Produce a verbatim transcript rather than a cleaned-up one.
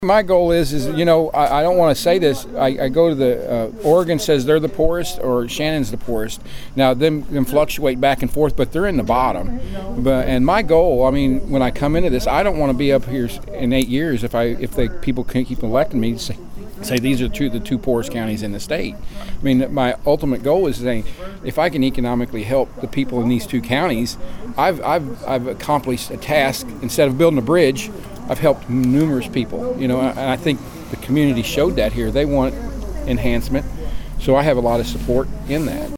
My goal is, is you know, I, I don't want to say this. I, I go to the uh, Oregon says they're the poorest, or Shannon's the poorest. Now, them, them fluctuate back and forth, but they're in the bottom. But and my goal, I mean, when I come into this, I don't want to be up here in eight years if I if they people can keep electing me to say, say these are two the two poorest counties in the state. I mean, my ultimate goal is saying if I can economically help the people in these two counties, I've I've I've accomplished a task. Instead of building a bridge, I've helped numerous people, you know, and I think the community showed that here. They want enhancement, so I have a lot of support in that.